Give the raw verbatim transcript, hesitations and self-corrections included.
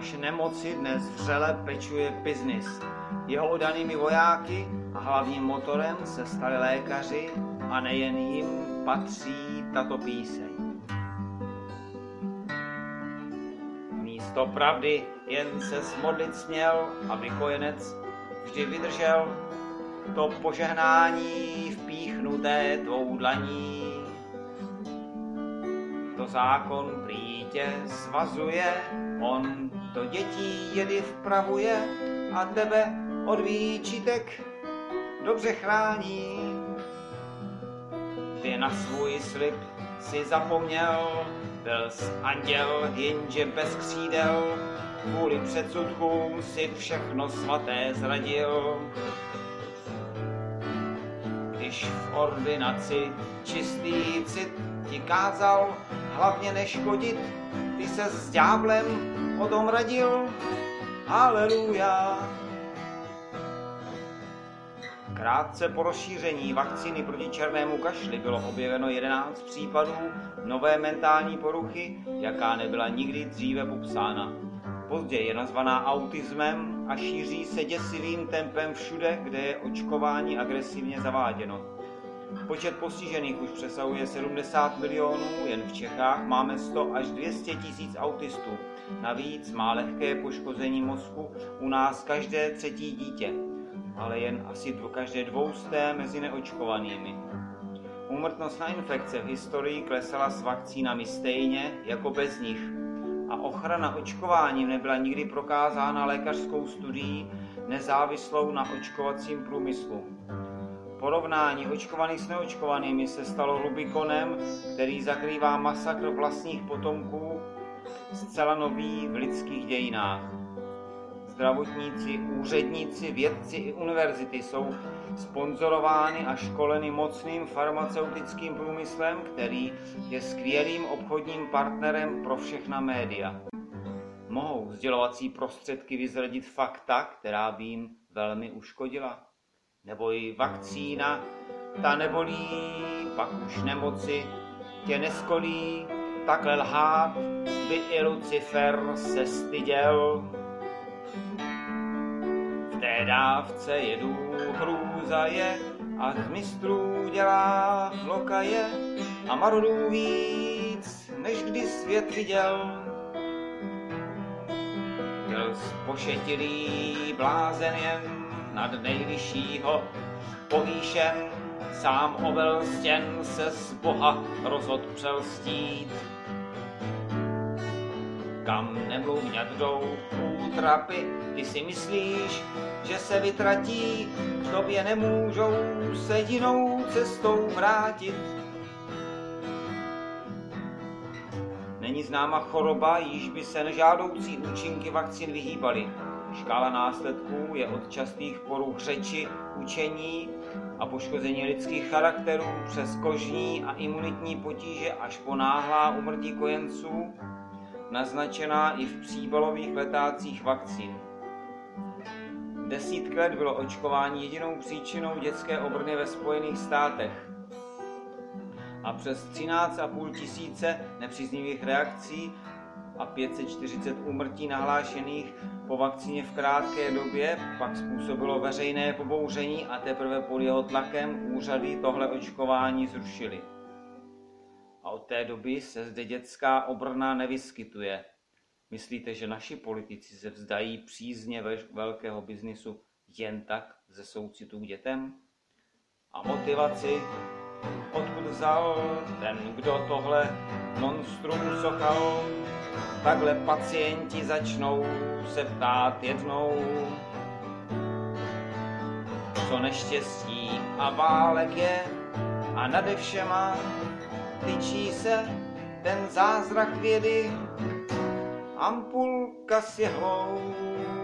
naše nemoci dnes vřele pečuje biznis. Jeho oddanými vojáky a hlavním motorem se stali lékaři a nejen jim patří tato píseň. Místo pravdy jen se smodlit směl, aby kojenec vždy vydržel to požehnání vpíchnuté tvou dlaní. To zákon prý tě svazuje, on do dětí jedy vpravuje a tebe od výčitek dobře chrání. Ty na svůj slib si zapomněl, byl jsi anděl, jenže bez křídel, kvůli předsudkům si všechno svaté zradil. Když v ordinaci čistý cit ti kázal hlavně neškodit, ty se s ďáblem o tom radil. Haleluja. Krátce po rozšíření vakcíny proti černému kašli bylo objeveno jedenáct případů nové mentální poruchy, jaká nebyla nikdy dříve popsána. Později je nazvaná autismem a šíří se děsivým tempem všude, kde je očkování agresivně zaváděno. Počet postižených už přesahuje sedmdesát milionů, jen v Čechách máme sto až dvě stě tisíc autistů. Navíc má lehké poškození mozku u nás každé třetí dítě, ale jen asi pro každé dvousté mezi neočkovanými. Úmrtnost na infekce v historii klesala s vakcínami stejně jako bez nich a ochrana očkováním nebyla nikdy prokázána lékařskou studií nezávislou na očkovacím průmyslu. Porovnání očkovaných s neočkovanými se stalo Rubikonem, který zakrývá masakr vlastních potomků, zcela nový v lidských dějinách. Zdravotníci, úředníci, vědci i univerzity jsou sponzorovány a školeny mocným farmaceutickým průmyslem, který je skvělým obchodním partnerem pro všechna média. Mohou sdělovací prostředky vyzradit fakta, která by jim velmi uškodila. Neboj vakcína, ta nebolí, pak už nemoci tě neskolí, takhle lhát by i Lucifer se styděl. V té dávce jedu hrůza je a z mistrů dělá lokaje a marodů víc, než kdy svět viděl. Byl spošetilý blázen jen nad nejvyššího povýšen, sám ovel stěn se z Boha rozhod přelstít. Kam nemluvňat jdou útrapy, ty si myslíš, že se vytratí, k tobě nemůžou se jinou cestou vrátit. Není známa choroba, jíž by se nežádoucí účinky vakcín vyhýbaly. Škála následků je od častých poruch řeči, učení a poškození lidských charakterů přes kožní a imunitní potíže až po náhlá úmrtí kojenců, naznačená i v příbalových letácích vakcín. Desítky let bylo očkování jedinou příčinou dětské obrny ve Spojených státech a přes třináct a půl tisíce nepříznivých reakcí a pět set čtyřicet úmrtí nahlášených po vakcíně v krátké době pak způsobilo veřejné pobouření a teprve pod jeho tlakem úřady tohle očkování zrušily. A od té doby se zde dětská obrna nevyskytuje. Myslíte, že naši politici se vzdají přízně velkého biznisu jen tak ze soucitu k dětem? A motivaci, odkud vzal ten, kdo tohle monstrum sochal? Takhle pacienti začnou se ptát jednou, co neštěstí a válek je a nade všema tyčí se ten zázrak vědy, ampulka s jehlou.